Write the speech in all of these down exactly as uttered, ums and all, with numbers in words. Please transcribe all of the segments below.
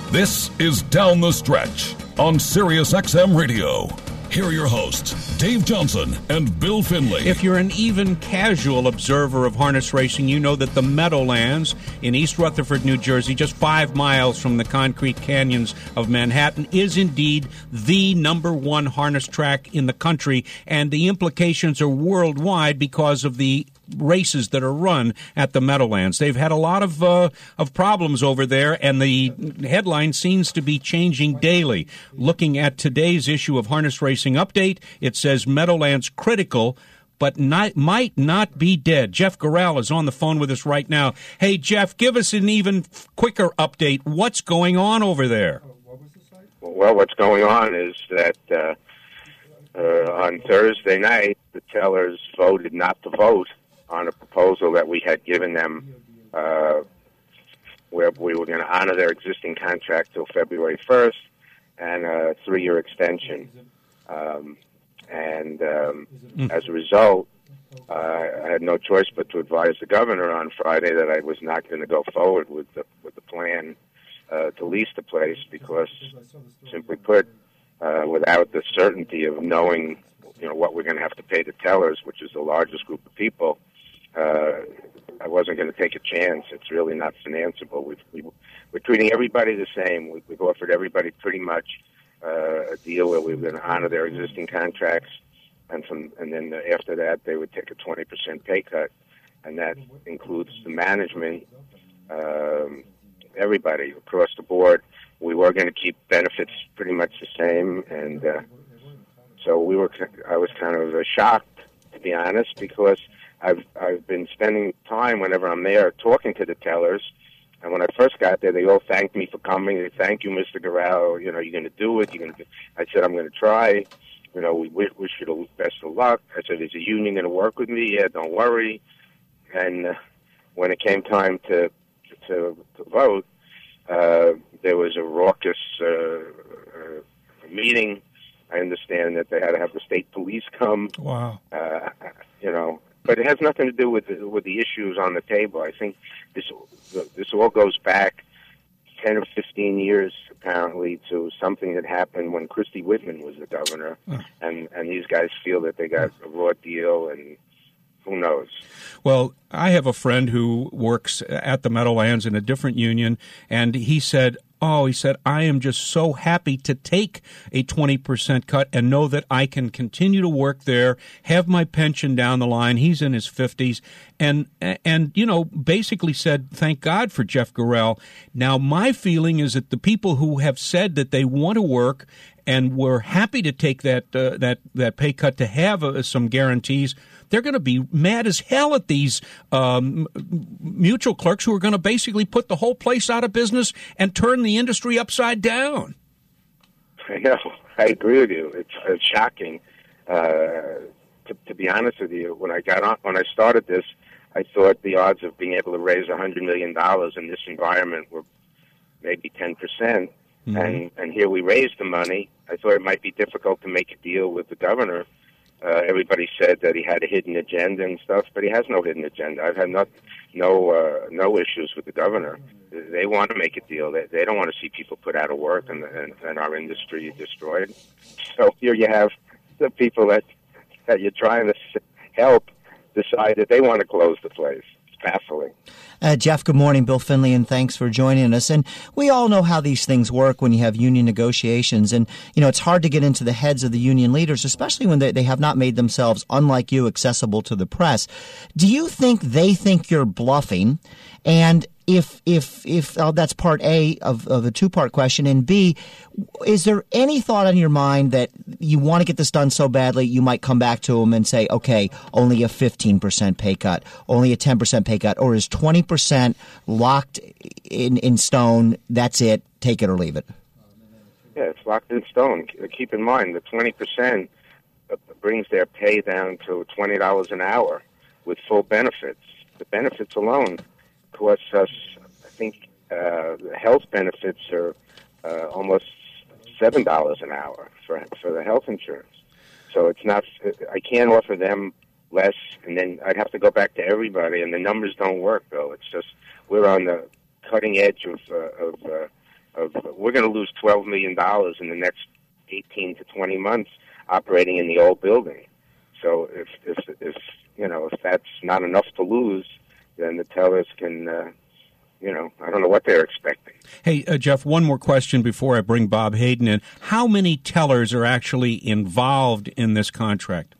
This is Down the Stretch on Sirius X M Radio. Here are your hosts, Dave Johnson and Bill Finley. If you're an even casual observer of harness racing, you know that the Meadowlands in East Rutherford, New Jersey, just five miles from the concrete canyons of Manhattan, is indeed the number one harness track in the country, and the implications are worldwide because of the races that are run at the Meadowlands. They've had a lot of uh, of problems over there, and the headline seems to be changing daily. Looking at today's issue of Harness Racing Update, it says Meadowlands critical, but not, might not be dead. Jeff Gural is on the phone with us right now. Hey, Jeff, give us an even quicker update. What's going on over there? Well, what's going on is that uh, uh, on Thursday night, the tellers voted not to vote on a proposal that we had given them uh, where we were going to honor their existing contract till February first and a three-year extension. Um, and um, mm. as a result, uh, I had no choice but to advise the governor on Friday that I was not going to go forward with the, with the plan uh, to lease the place because, simply put, uh, without the certainty of knowing you know, what we're going to have to pay the tellers, which is the largest group of people, Uh, I wasn't going to take a chance. It's really not financeable. We've, we, we're treating everybody the same. We, we've offered everybody pretty much uh, a deal where we were going to honor their existing contracts, and from and then after that they would take a twenty percent pay cut, and that includes the management, um, everybody across the board. We were going to keep benefits pretty much the same, and uh, so we were. I was kind of uh, shocked, to be honest, because I've I've been spending time whenever I'm there talking to the tellers, and when I first got there, they all thanked me for coming. They thank you, Mister Gural. You know, you're going to do it. You're going to. I said I'm going to try. You know, we wish, wish you the best of luck. I said, is the union going to work with me? Yeah, don't worry. And uh, when it came time to to, to vote, uh, there was a raucous uh, uh, meeting. I understand that they had to have the state police come. Wow. Uh, you know. But it has nothing to do with the, with the issues on the table. I think this this all goes back ten or fifteen years, apparently, to something that happened when Christy Whitman was the governor, oh. and and these guys feel that they got a raw deal, and who knows? Well, I have a friend who works at the Meadowlands in a different union, and he said, Oh, he said, I am just so happy to take a twenty percent cut and know that I can continue to work there, have my pension down the line. He's in his fifties. And, and you know, basically said, thank God for Jeff Gural. Now, my feeling is that the people who have said that they want to work and were happy to take that uh, that, that pay cut to have uh, some guarantees, they're going to be mad as hell at these um, mutual clerks who are going to basically put the whole place out of business and turn the industry upside down. I know. I agree with you. It's, it's shocking. Uh, to, to be honest with you, when I got on, when I started this, I thought the odds of being able to raise one hundred million dollars in this environment were maybe ten percent. Mm-hmm. And, and here we raised the money. I thought it might be difficult to make a deal with the governor. Uh, everybody said that he had a hidden agenda and stuff, but he has no hidden agenda. I've had no no, uh, no issues with the governor. They want to make a deal. They, they don't want to see people put out of work and, and, and our industry destroyed. So here you have the people that that you're trying to help decide that they want to close the place. It's baffling. Uh, Jeff, good morning. Bill Finley, and thanks for joining us. And we all know how these things work when you have union negotiations. And, you know, it's hard to get into the heads of the union leaders, especially when they, they have not made themselves, unlike you, accessible to the press. Do you think they think you're bluffing? And if if if uh, that's part A of, of a two-part question, and B, is there any thought on your mind that you want to get this done so badly you might come back to them and say, okay, only a fifteen percent pay cut, only a ten percent pay cut, or is twenty percent locked in, in stone, that's it, take it or leave it? Yeah, it's locked in stone. Keep in mind, the twenty percent brings their pay down to twenty dollars an hour with full benefits. The benefits alone costs us, I think, uh, the health benefits are uh, almost seven dollars an hour for for the health insurance. So it's not, I can't offer them less, and then I'd have to go back to everybody, and the numbers don't work, though. It's just, we're on the cutting edge of uh, of, uh, of we're going to lose twelve million dollars in the next eighteen to twenty months operating in the old building. So if if if you know if that's not enough to lose, then the tellers can. Uh, You know, I don't know what they're expecting. Hey, uh, Jeff, one more question before I bring Bob Hayden in. How many tellers are actually involved in this contract?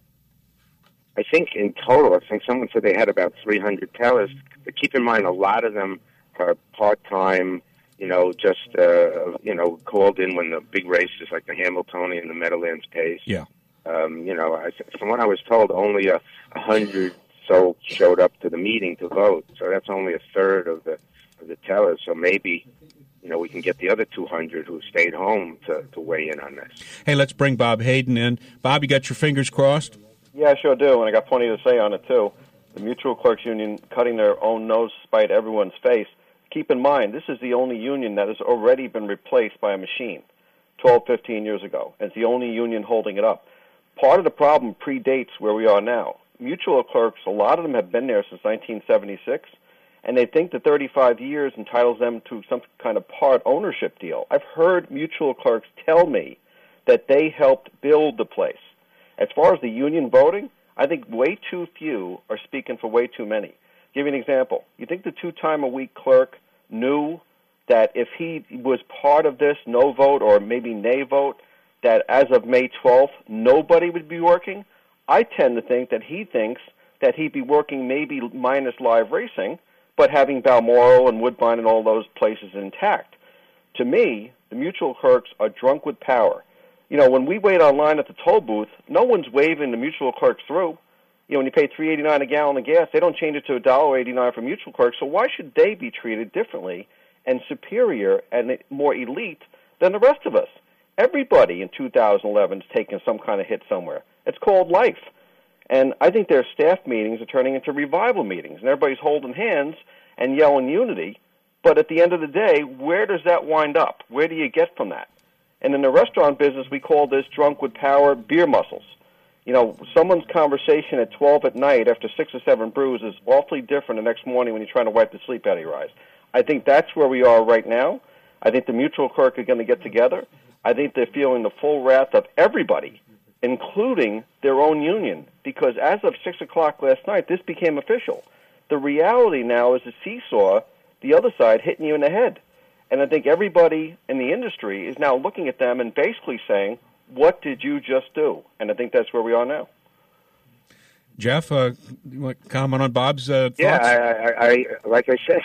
I think in total, I think someone said they had about three hundred tellers. But keep in mind, a lot of them are part-time, you know, just, uh, you know, called in when the big races like the Hamiltonian and the Meadowlands pace. Yeah. Um, you know, I, from what I was told, only a, a hundred so showed up to the meeting to vote. So that's only a third of the of the tellers. So maybe, you know, we can get the other two hundred who stayed home to, to weigh in on this. Hey, let's bring Bob Hayden in. Bob, you got your fingers crossed? Yeah, I sure do, and I got plenty to say on it, too. The Mutual Clerks Union cutting their own nose to spite everyone's face. Keep in mind, this is the only union that has already been replaced by a machine twelve, fifteen years ago. It's the only union holding it up. Part of the problem predates where we are now. Mutual clerks, a lot of them have been there since nineteen seventy-six, and they think that thirty-five years entitles them to some kind of part ownership deal. I've heard mutual clerks tell me that they helped build the place. As far as the union voting, I think way too few are speaking for way too many. I'll give you an example. You think the two-time-a-week clerk knew that if he was part of this no vote or maybe nay vote, that as of May twelfth, nobody would be working? I tend to think that he thinks that he'd be working maybe minus live racing, but having Balmoral and Woodbine and all those places intact. To me, the mutual clerks are drunk with power. You know, when we wait online at the toll booth, no one's waving the mutual clerks through. You know, when you pay three dollars and eighty-nine cents a gallon of gas, they don't change it to one dollar and eighty-nine cents for mutual clerks, so why should they be treated differently and superior and more elite than the rest of us? Everybody in two thousand eleven is taking some kind of hit somewhere. It's called life. And I think their staff meetings are turning into revival meetings, and everybody's holding hands and yelling unity. But at the end of the day, where does that wind up? Where do you get from that? And in the restaurant business, we call this drunk with power beer muscles. You know, someone's conversation at twelve at night after six or seven brews is awfully different the next morning when you're trying to wipe the sleep out of your eyes. I think that's where we are right now. I think the mutual clerk are going to get together. I think they're feeling the full wrath of everybody, including their own union, because as of six o'clock last night, this became official. The reality now is a seesaw, the other side hitting you in the head. And I think everybody in the industry is now looking at them and basically saying, what did you just do? And I think that's where we are now. Jeff, uh, you want to comment on Bob's uh, thoughts? Yeah, I, I, I, like I said,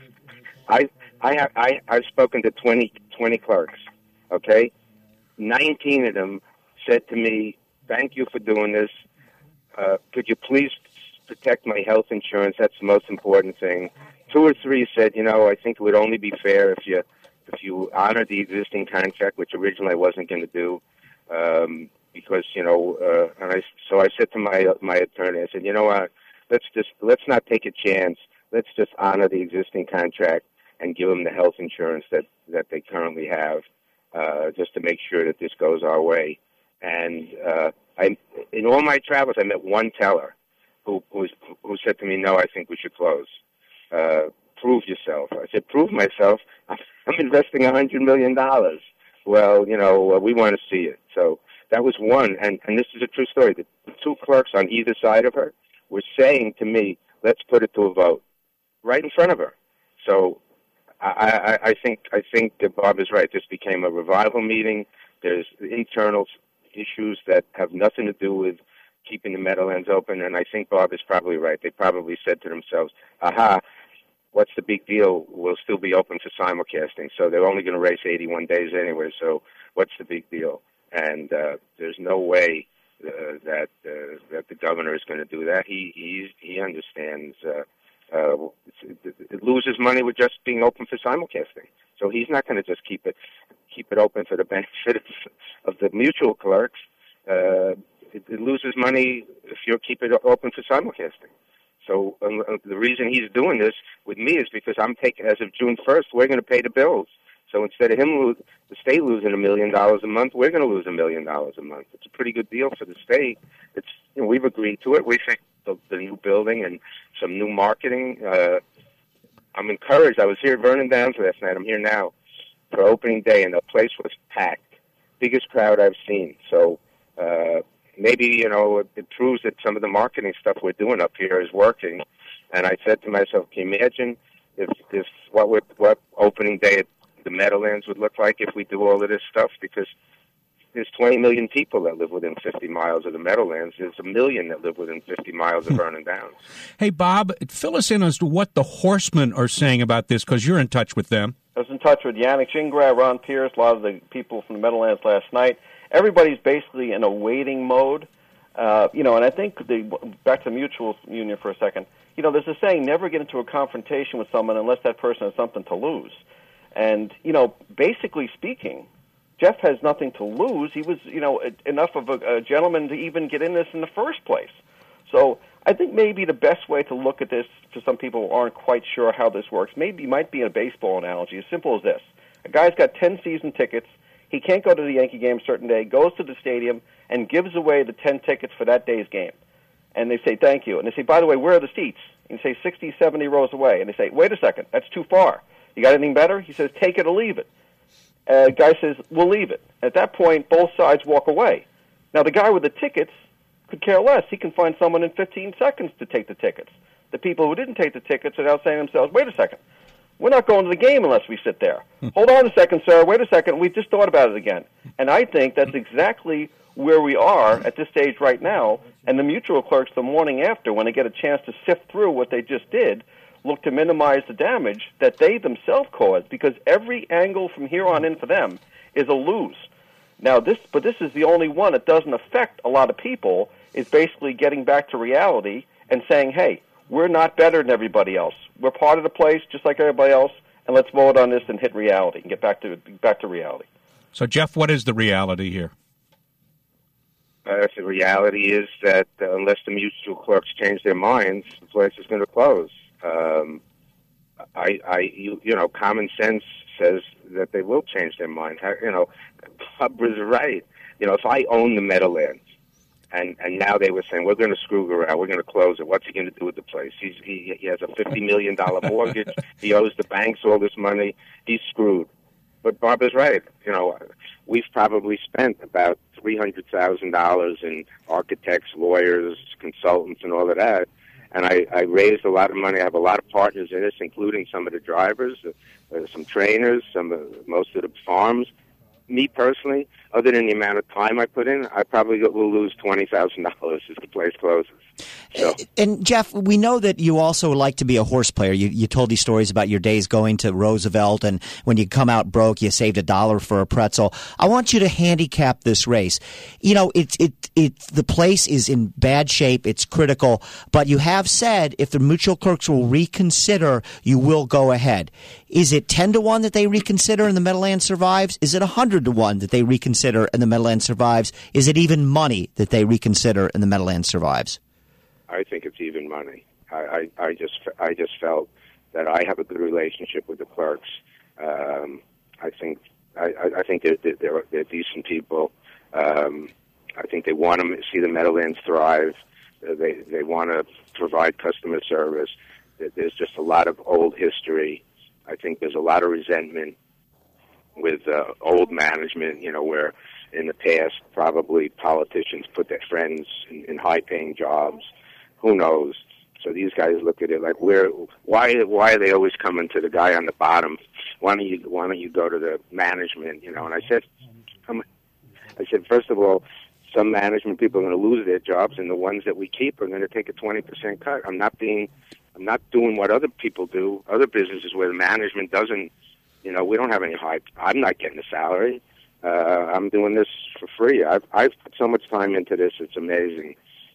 I, I have, I, I've spoken to twenty, twenty clerks, okay? nineteen of them said to me, thank you for doing this. Uh, could you please protect my health insurance? That's the most important thing. Two or three said, you know, I think it would only be fair if you if you honor the existing contract, which originally I wasn't going to do, um, because, you know, uh, and I, so I said to my my attorney, I said, you know what, let's just, let's not take a chance. Let's just honor the existing contract and give them the health insurance that, that they currently have, uh, just to make sure that this goes our way. And uh, I, in all my travels, I met one teller who, who, was, who said to me, no, I think we should close. Uh, prove yourself. I said, prove myself. I'm investing one hundred million dollars. Well, you know, uh, we want to see it. So that was one, and, and this is a true story. The two clerks on either side of her were saying to me, let's put it to a vote, right in front of her. So I, I, I think I think that Bob is right. This became a revival meeting. There's internal issues that have nothing to do with keeping the Meadowlands open, and I think Bob is probably right. They probably said to themselves, aha, what's the big deal? We'll still be open for simulcasting, so they're only going to race eighty-one days anyway, so what's the big deal? And uh, there's no way uh, that uh, that the governor is going to do that. He he's, he understands uh, uh, it, it loses money with just being open for simulcasting, so he's not going to just keep it keep it open for the benefit of, of the mutual clerks. Uh, it, it loses money if you keep it open for simulcasting. So um, the reason he's doing this with me is because I'm taking, as of June first, we're going to pay the bills. So instead of him, lose, the state losing a million dollars a month, we're going to lose a million dollars a month. It's a pretty good deal for the state. It's, you know, we've agreed to it. We think the, the new building and some new marketing. Uh, I'm encouraged. I was here at Vernon Downs last night. I'm here now. for opening day, and the place was packed. Biggest crowd I've seen. So uh, maybe, you know, it, it proves that some of the marketing stuff we're doing up here is working. And I said to myself, can you imagine if, if what would, what opening day at the Meadowlands would look like if we do all of this stuff? Because there's twenty million people that live within fifty miles of the Meadowlands. There's a million that live within fifty miles of Vernon Downs. Hey, Bob, fill us in as to what the Horsemen are saying about this, because you're in touch with them. I was in touch with Yannick Gingras, Ron Pierce, a lot of the people from the Meadowlands last night. Everybody's basically in a waiting mode. Uh, you know, and I think, the, back to the mutual union for a second, you know, there's a saying, never get into a confrontation with someone unless that person has something to lose. And, you know, basically speaking, Jeff has nothing to lose. He was, you know, enough of a, a gentleman to even get in this in the first place. So I think maybe the best way to look at this, for some people who aren't quite sure how this works, maybe might be a baseball analogy, as simple as this. A guy's got ten season tickets. He can't go to the Yankee game a certain day, goes to the stadium, and gives away the ten tickets for that day's game. And they say, thank you. And they say, by the way, where are the seats? And you say, sixty, seventy rows away. And they say, wait a second, that's too far. You got anything better? He says, take it or leave it. Uh, guy says, we'll leave it. At that point, both sides walk away. Now, the guy with the tickets could care less. He can find someone in fifteen seconds to take the tickets. The people who didn't take the tickets are now saying to themselves, wait a second, we're not going to the game unless we sit there. Hold on a second, sir. Wait a second. We just thought about it again. And I think that's exactly where we are at this stage right now. And the mutual clerks, the morning after, when they get a chance to sift through what they just did, look to minimize the damage that they themselves caused, because every angle from here on in for them is a lose. Now, this, but this is the only one that doesn't affect a lot of people, is basically getting back to reality and saying, hey, we're not better than everybody else. We're part of the place just like everybody else, and let's vote on this and hit reality and get back to back to reality. So, Jeff, what is the reality here? Uh, the reality is that uh, unless the mutual clerks change their minds, the place is going to close. Um, I, I, you, you know, common sense says that they will change their mind. You know, Bob was right. You know, if I own the Meadowlands, and and now they were saying we're going to screw around, we're going to close it. What's he going to do with the place? He's he, he has a fifty million dollar mortgage. He owes the banks all this money. He's screwed. But Bob is right. You know, we've probably spent about three hundred thousand dollars in architects, lawyers, consultants, and all of that. And I, I raised a lot of money. I have a lot of partners in this, including some of the drivers, uh, some trainers, some uh, most of the farms. Me personally, other than the amount of time I put in, I probably will lose twenty thousand dollars if the place closes. So. And, Jeff, we know that you also like to be a horse player. You, you told these stories about your days going to Roosevelt, and when you come out broke, you saved a dollar for a pretzel. I want you to handicap this race. You know, it, it, it, the place is in bad shape. It's critical. But you have said if the mutual clerks will reconsider, you will go ahead. Is it ten to one that they reconsider and the Meadowlands survives? Is it one hundred to one that they reconsider and the Meadowlands survives? Is it even money that they reconsider and the Meadowlands survives? I think it's even money. I, I, I just I just felt that I have a good relationship with the clerks. Um, I think I, I think they're, they're they're decent people. Um, I think they want to see the Meadowlands thrive. They they want to provide customer service. There's just a lot of old history. I think there's a lot of resentment with uh, old management. You know, where in the past probably politicians put their friends in, in high-paying jobs. Who knows? So these guys look at it like, where? Why? Why are they always coming to the guy on the bottom? Why don't you? Why don't you go to the management? You know? And I said, I'm, I said, first of all, some management people are going to lose their jobs, and the ones that we keep are going to take a twenty percent cut. I'm not being, I'm not doing what other people do, other businesses where the management doesn't. You know, we don't have any high. I'm not getting a salary. Uh, I'm doing this for free. I've I've put so much time into this. It's amazing.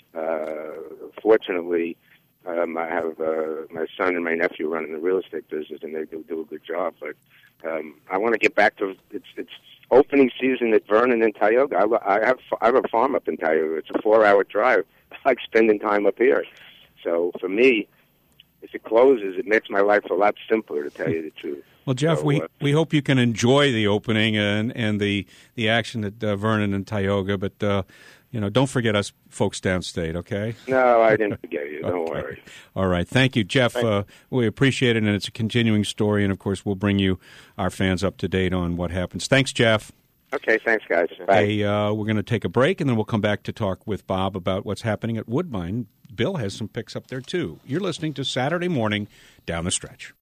Uh, fortunately, um, I have uh, my son and my nephew running the real estate business, and they do, do a good job. But um, I want to get back to it's it's opening season at Vernon and Tioga. I, I have I have a farm up in Tioga. It's a four-hour drive. I like spending time up here. So for me, if it closes, it makes my life a lot simpler, to tell you the truth. Well, Jeff, so, we, uh, we hope you can enjoy the opening and and the the action at uh, Vernon and Tioga. But uh, you know, don't forget us folks downstate, okay? No, I didn't forget you. Don't Okay. worry. All right. Thank you, Jeff. Thank you. Uh, we appreciate it, and it's a continuing story. And, of course, we'll bring you, our fans, up to date on what happens. Thanks, Jeff. Okay, thanks, guys. Bye. Hey, uh, we're going to take a break, and then we'll come back to talk with Bob about what's happening at Woodbine. Bill has some picks up there, too. You're listening to Saturday Morning Down the Stretch.